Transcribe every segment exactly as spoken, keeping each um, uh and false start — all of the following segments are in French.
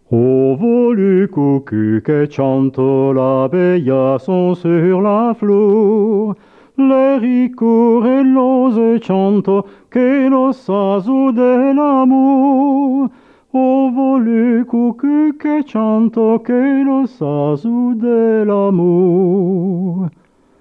Au volu cucu che chanto l'abeilla son sur la flor, le ricour e l'ose chanto che lo sasu dell'amor. Au volu cucu che chanto che lo sasu dell'amor.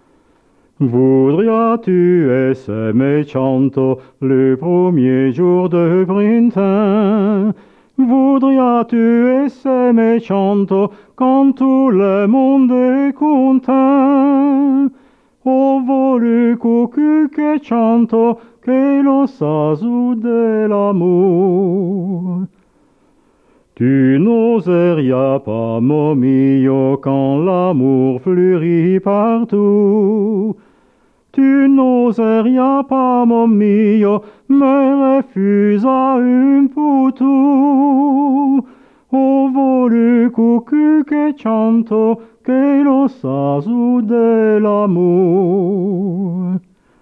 Voudrias-tu essaimer chanto le premier jour de printemps? Voudrias-tu essaimer chanto quand tout le monde est content? O volu cucu che chanto che lo sasu dell'amor. Tu n'oserais pas, mon mio, quand l'amour fleurit partout. Tu n'oserais pas, mon mio, me refusa un poutou. O volu cucu che chanto che lo sasu dell'amor.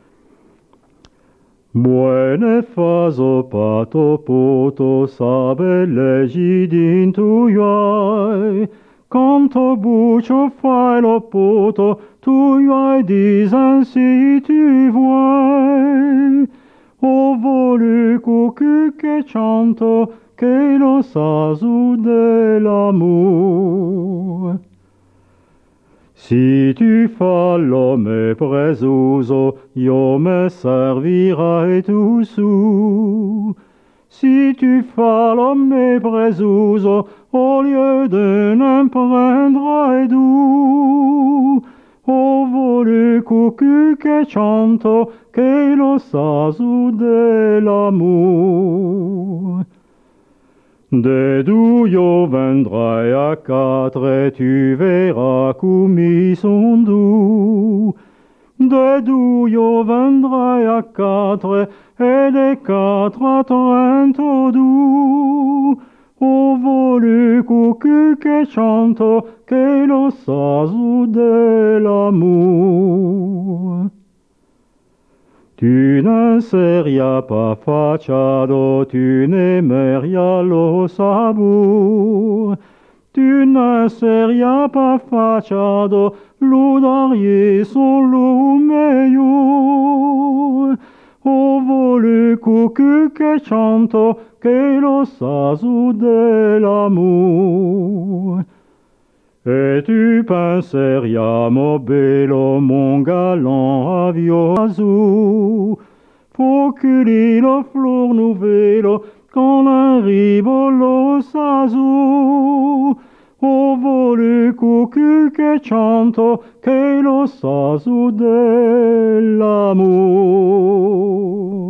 Buone faso pato poto sabelegi din tuiai, canto bucio fai lo poto tuiai disan si tu vuoi. O volu cucu che chanto che lo sasu dell'amor. Si tu fais l'homme presuso, io me servirai tu su. Si tu fais l'homme presuso, au lieu de ne prendrai du. O volu cucu che chanto, che lo sasu dell'amor. De d'où io vendrai à quatre, et tu verras comme ils sont doux. De d'où io vendrai à quatre, et les quatre à trente doux. O volu cucu che chanto, che lo sasu dell'amor. Tu ne serais pas facciado, tu n'aimerais lo sabor. Tu ne serais pas facciado, l'udarier son lo meilleur. O volu cucu che chanto, che lo sasu dell'amor. Et tu penserais, mon bello, mon galant avio azul, procuri lo flor nouvelo, quand arrive lo sasu. O volu cucu che chanto, che lo sasu dell'amor.